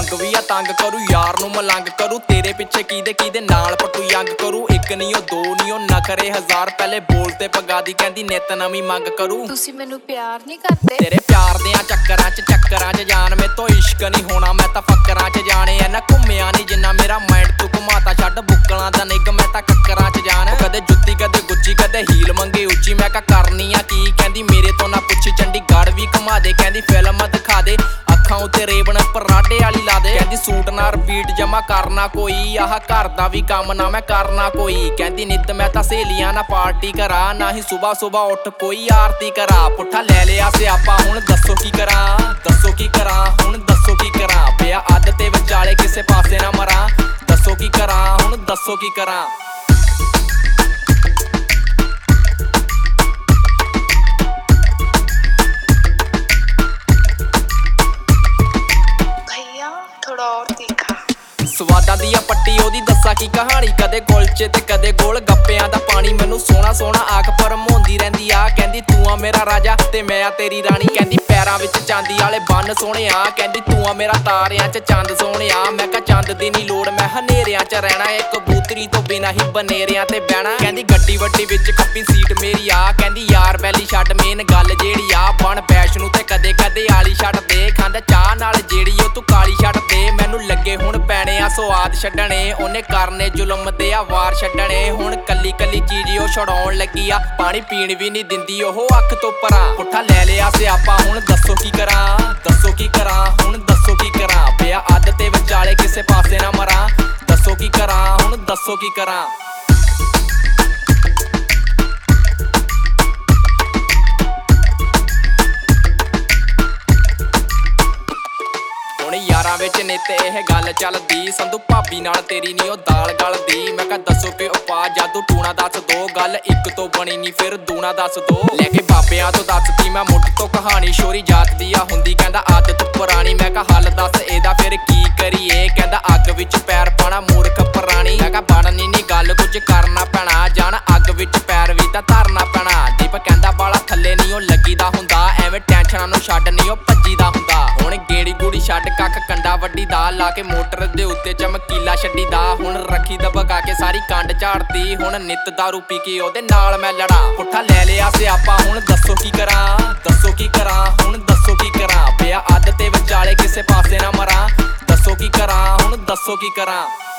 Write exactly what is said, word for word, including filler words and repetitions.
ਰੰਗ ਵੀ ਆ ਤੰਗ ਕਰੂ ਯਾਰ ਨੂੰ ਮਲੰਗ ਕਰੂ ਤੇਰੇ ਪਿੱਛੇ ਕੀਦੇ ਕੀਦੇ ਨਾਲ ਪੱਟੂ ਯੰਗ ਕਰੂ ਇੱਕ ਨਹੀਂ ਉਹ ਦੋ ਨਹੀਂ ਉਹ ਨਖਰੇ ਹਜ਼ਾਰ ਪਹਿਲੇ ਬੋਲ ਤੇ ਪਗਾ ਦੀ ਕਹਿੰਦੀ ਨਿਤ ਨਵੀਂ ਮੰਗ ਕਰੂ ਤੁਸੀਂ ਮੈਨੂੰ ਪਿਆਰ ਨਹੀਂ ਕਰਦੇ ਤੇਰੇ ਪਿਆਰ ਦਿਆਂ ਚੱਕਰਾਂ 'ਚ ਚੱਕਰਾਂ 'ਚ ਜਾਨ ਮੇ ਤੋਂ ਇਸ਼ਕ ਨਹੀਂ ਹੋਣਾ ਮੈਂ ਤਾਂ ਫੱਕਰਾਂ 'ਚ ਜਾਣੇ ਐ ਨਾ ਘੁੰਮਿਆ ਨਹੀਂ ਜਿੰਨਾ ਮੇਰਾ ਮਾਈਂਡ ਤੂੰ ਘੁਮਾਤਾ ਛੱਡ ਬੁੱਕਲਾਂ ਦਾ ਨਿੱਗ ਮੈਂ ਤਾਂ ਕੱਕਰਾਂ 'ਚ ਜਾਣ ਕਦੇ ਜੁੱਤੀ ਕਦੇ ਗੁੱਚੀ ਕਦੇ ਹੀਲ ਮੰਗੇ ਉੱਚੀ ਮੈਂ ਕਾ ਕਰਨੀ ਆ ਕੀ ਕਹਿੰਦੀ ਮੇਰੇ ਤੋਂ ਨਾ ਪੁੱਛੀ ਚੰਡੀਗੜ੍ਹ ਵੀ ਘੁਮਾ ਦੇ ਕਹਿੰਦੀ ਫਿਲਮ ਦਿਖਾ ਦੇ ਅੱਖਾਂ ਉੱਤੇ ਰੇਬਨ ਪਰਾਡੇ ਵਾਲੀ ਲਾ ਦੇ ਕਹਿੰਦੀ ਸੂਟ ਨਾ ਰਿਪੀਟ ਜਮਾ ਕਰਨਾ ਕੋਈ ਆਹ ਘਰ ਦਾ ਵੀ ਕੰਮ ਨਾ ਮੈਂ ਕਰਨਾ ਕੋਈ ਕਹਿੰਦੀ ਨਿੱਤ ਮੈਂ ਤਾਂ ਸਹੇਲੀਆਂ ਨਾਲ ਪਾਰਟੀ ਕਰਾਂ ਨਾ ਹੀ ਸੁਬਾਹ ਸੁਬਾਹ ਉੱਠ ਕੋਈ ਆਰਤੀ ਕਰਾਂ ਪੁੱਠਾ ਲੈ ਲਿਆ ਸਿਆਪਾ ਹੁਣ ਦੱਸੋ ਕੀ ਕਰਾਂ ਦੱਸੋ ਕੀ ਕਰਾਂ ਹੁਣ ਦੱਸੋ ਕੀ ਕਰਾਂ ਪਿਆ ਅੱਧ ਤੇ ਵਿਚਾਲੇ ਕਿਸੇ ਪਾਸੇ ਨਾ ਮਰਾਂ ਦੱਸੋ ਕੀ ਕਰਾਂ ਹੁਣ ਦੱਸੋ ਕੀ ਕਰਾਂ ਸਵਾਦਾਂ ਦੀ ਆ ਪੱਟੀ ਉਹਦੀ ਦੱਸਾਂ ਕੀ ਕਹਾਣੀ ਕਦੇ ਕੁਲਚੇ ਤੇ ਕਦੇ ਗੋਲ ਗੱਪਿਆਂ ਦਾ ਪਾਣੀ ਮੈਨੂੰ ਸੋਹਣਾ ਸੋਹਣਾ ਆਖ ਭਰਮਾਉਂਦੀ ਰਹਿੰਦੀ ਆ ਕਹਿੰਦੀ ਤੂੰ ਆ ਮੇਰਾ ਰਾਜਾ ਤੇ ਮੈਂ ਆ ਤੇਰੀ ਰਾਣੀ ਕਹਿੰਦੀ ਪੈਰਾਂ ਵਿੱਚ ਚਾਂਦੀ ਵਾਲੇ ਬੰਨ ਸੋਹਣਿਆ ਕਹਿੰਦੀ ਤੂੰ ਆ ਮੇਰਾ ਤਾਰਿਆਂ 'ਚ ਚੰਦ ਸੋਹਣਿਆ ਮੈਂ ਕਾ ਚੰਦ ਦੀ ਨਹੀਂ ਲੋੜ ਮੈਂ ਹਨੇਰਿਆਂ 'ਚ ਰਹਿਣਾ ਏ ਕਬੂਤਰੀ ਤੋਂ ਬਿਨਾਂ ਹੀ ਬਨੇਰਿਆਂ ਤੇ ਬਹਿਣਾ ਕਹਿੰਦੀ ਗੱਡੀ ਵੱਡੀ ਵਿੱਚ ਖੱਪੀ ਸੀਟ ਮੇਰੀ ਆ ਕਹਿੰਦੀ ਯਾਰ ਬੈਲੀ ਛੱਡ ਮੇਨ ਗੱਲ ਜਿਹੜੀ ਆ ਬਣ ਬੈਸ਼ ਨੂੰ ਤੇ ਕਦੇ ਕਦੇ ਆਲੀ ਛੱਡ ਦੇ ਖੰਡ ਚਾਹ ਨਾਲ ਜਿਹੜੀ ਉਹ ਤੂੰ ਕਾਲੀ ਛੱਡ ਦੇ ਮੈਨੂੰ ਲੱਗੇ ਹੁਣ ਪੈਣੇ ਆ ਸਵਾਦ ਛੱਡਣੇ ਉਹਨੇ ਕਰਨੇ ਜ਼ੁਲਮ ਦੇ ਆ ਵਾਰ ਛੱਡਣੇ ਹੁਣ ਕੱਲੀ ਕੱਲੀ ਚੀਜ਼ ਉਹ ਛਡਾਉਣ ਲੱਗੀ ਆ ਪਾਣੀ ਪੀਣ ਵੀ ਨਹੀਂ ਦਿੰਦੀ ਉਹ ਅੱਖ ਤੋਂ ਪਰਾਂ ਪੁੱਠਾ ਲੈ ਲਿਆ ਸਿਆਪਾ ਹੁਣ ਦੱਸੋ ਕੀ ਕਰਾਂ ਦੱਸੋ ਕੀ ਕਰਾਂ ਹੁਣ ਦੱਸੋ ਕੀ ਕਰਾਂ ਪਿਆ ਅੱਧ ਤੇ ਵਿਚਾਲੇ ਕਿਸੇ ਪਾਸੇ ਨਾ ਮਰਾਂ ਦੱਸੋ ਕੀ ਕਰਾਂ ਹੁਣ ਦੱਸੋ ਕੀ ਕਰਾਂ ਯਾਰਾਂ ਵਿੱਚ ਨਿੱਤ ਇਹ ਗੱਲ ਚੱਲਦੀ ਸੰਧੂ ਭਾਬੀ ਨਾਲ ਤੇਰੀ ਨੀ ਉਹ ਦਾਲ ਗਲਦੀ ਮੈਂ ਕਹਾ ਦੱਸੋ ਕਿ ਉਪਾ ਜਾਦੂ ਟੂਣਾ ਦੱਸ ਦੋ ਗੱਲ ਇੱਕ ਤੋਂ ਬਣੀ ਨੀ ਫਿਰ ਦੂਣਾ ਦੱਸ ਦੋ ਲੈ ਕੇ ਬਾਬਿਆਂ ਤੋਂ ਦੱਸਦੀ ਮੈਂ ਮੁੱਢ ਤੋਂ ਕਹਾਣੀ ਸ਼ੋਰੀ ਜਾਤ ਦੀ ਆ ਹੁੰਦੀ ਕਹਿੰਦਾ ਆਦਤ ਪੁਰਾਣੀ ਮੈਂ ਕਹਾ ਹੱਲ ਦੱਸ ਇਹਦਾ ਫਿਰ ਕੀ ਕਰੀਏ ਕਹਿੰਦਾ ਅੱਗ ਵਿੱਚ ਪੈਰ ਪਾਣਾ ਮੂਰਖ ਪੁਰਾਣੀ ਮੈਂ ਕਹਾ ਬਣਨੀ ਨੀ ਗੱਲ ਕੁਝ ਕਰਨਾ ਪੈਣਾ ਜਾਣ ਅੱਗ ਵਿੱਚ ਪੈਰ ਵੀ ਤਾਂ ਧਰਨਾ ਪੈਣਾ ਦੀਪ ਕਹਿੰਦਾ ਬਾਲਾ ਥੱਲੇ ਨੀ ਉਹ ਲੱਗੀਦਾ ਹੁੰਦਾ ਐਵੇਂ ਟੈਨਸ਼ਨਾਂ ਨੂੰ ਛੱਡ ਨੀ ਉਹ ਭੱਜੀਦਾ ਹੁੰਦਾ ਹੁਣ ਗੇੜੀ ਗੂੜੀ ਛੱਡ ਕੱਖ ਕੰਡਾ ਵੱਡੀ ਦਾ ਲਾ ਕੇ ਮੋਟਰ ਦੇ ਉੱਤੇ ਚਮਕੀਲਾ ਛੱਡੀ ਦਾ ਹੁਣ ਰੱਖੀ ਦਬਕਾ ਕੇ ਸਾਰੀ ਕੰਡ ਝਾੜਦੀ ਹੁਣ ਨਿੱਤ ਦਾਰੂ ਪੀ ਕੇ ਉਹਦੇ ਨਾਲ ਮੈਂ ਲੜਾਂ ਪੁੱਠਾ ਲੈ ਲਿਆ ਸਿਆਪਾ ਹੁਣ ਦੱਸੋ ਕੀ ਕਰਾਂ ਦੱਸੋ ਕੀ ਕਰਾਂ ਹੁਣ ਦੱਸੋ ਕੀ ਕਰਾਂ ਪਿਆ ਅੱਧ ਤੇ ਵਿਚਾਲੇ ਕਿਸੇ ਪਾਸੇ ਨਾ ਮਰਾਂ ਦੱਸੋ ਕੀ ਕਰਾਂ ਹੁਣ ਦੱਸੋ ਕੀ ਕਰਾਂ